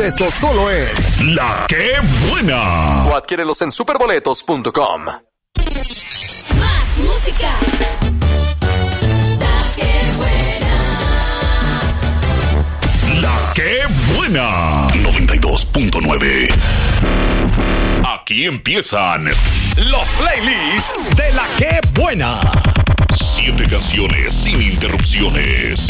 esto solo es La Que Buena. O adquiérelos en superboletos.com. Más música. La Que Buena. La Que Buena. 92.9. Aquí empiezan los playlists de La Que Buena. 7 canciones sin interrupciones.